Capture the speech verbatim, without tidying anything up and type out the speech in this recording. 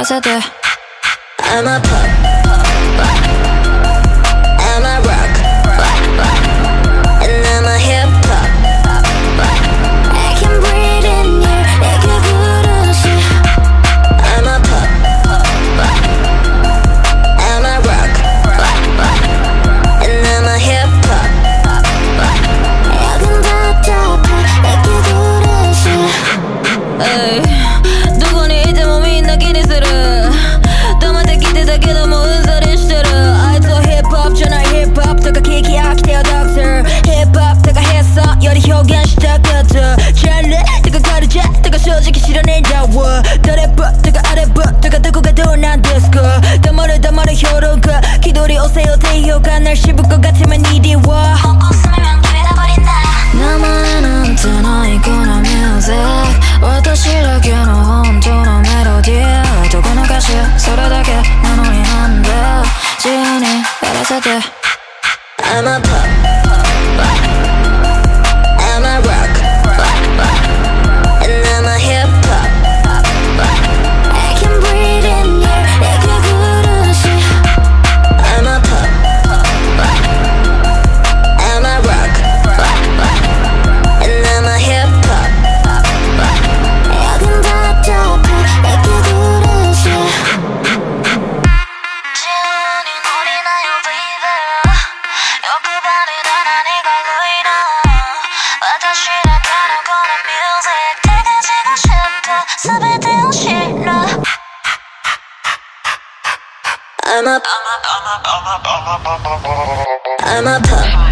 せて I'm a pop, I'm a rock, and I'm a hip hop. I can breathe in you 내게 부르시 I'm a pop, I'm a rock, and I'm a hip hop. 여긴 답답해 내게 부르시 에이 누구니 이제 몸이 나気にする黙って聞いてたけどもうんざりしてるあいつはヒップホップじゃないヒップホップとか聞き飽きてよドクターヒップホップとかヘッソンより表現したかったジャンルとかカルチャーとか正直知らねえんだわ誰ばとかあればとかどこがどうなんですか黙れ黙れ評論家気取り押せよ低評価なしぶこがてめにりは名前なんてないこのミュージック私だけの本当のメロディーどこの歌詞それだけなのになんで自由にやらせて I'm a pop, I'm a rock, and I'm a hip hop. I can breathe in you 내게 부르시 I'm a pop, I'm a rock, and I'm a hip hop. 여긴 답답해 내게 부르시 지연이 노리나요 baby欲張りだ何が恋だ私だからこのミュージック手がしがしった全てを知る I'm a, I'm a pop.